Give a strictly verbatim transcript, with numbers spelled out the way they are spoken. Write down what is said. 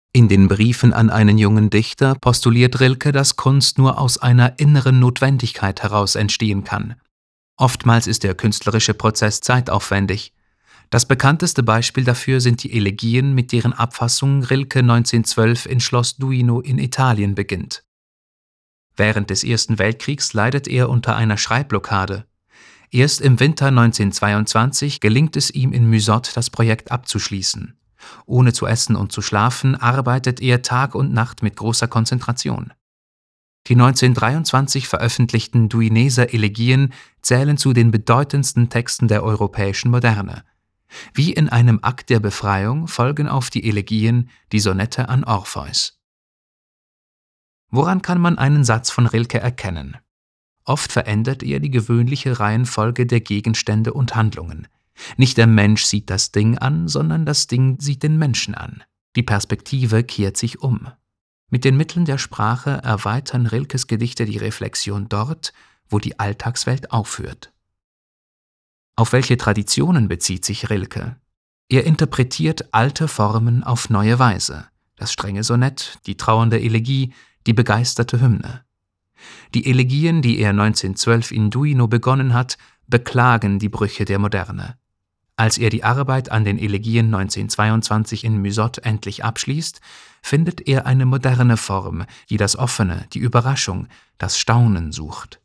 In den Briefen an einen jungen Dichter postuliert Rilke, dass Kunst nur aus einer inneren Notwendigkeit heraus entstehen kann. Oftmals ist der künstlerische Prozess zeitaufwendig. Das bekannteste Beispiel dafür sind die Elegien, mit deren Abfassung Rilke neunzehnhundertzwölf in Schloss Duino in Italien beginnt. Während des Ersten Weltkriegs leidet er unter einer Schreibblockade. Erst im Winter neunzehnhundertzweiundzwanzig gelingt es ihm in Mysotte, das Projekt abzuschließen. Ohne zu essen und zu schlafen arbeitet er Tag und Nacht mit großer Konzentration. Die neunzehnhundertdreiundzwanzig veröffentlichten Duineser Elegien zählen zu den bedeutendsten Texten der europäischen Moderne. Wie in einem Akt der Befreiung folgen auf die Elegien die Sonette an Orpheus. Woran kann man einen Satz von Rilke erkennen? Oft verändert er die gewöhnliche Reihenfolge der Gegenstände und Handlungen. Nicht der Mensch sieht das Ding an, sondern das Ding sieht den Menschen an. Die Perspektive kehrt sich um. Mit den Mitteln der Sprache erweitern Rilkes Gedichte die Reflexion dort, wo die Alltagswelt aufhört. Auf welche Traditionen bezieht sich Rilke? Er interpretiert alte Formen auf neue Weise. Das strenge Sonett, die trauernde Elegie, die begeisterte Hymne. Die Elegien, die er neunzehnhundertzwölf in Duino begonnen hat, beklagen die Brüche der Moderne. Als er die Arbeit an den Elegien neunzehnhundertzweiundzwanzig in Mysotte endlich abschließt, findet er eine moderne Form, die das Offene, die Überraschung, das Staunen sucht.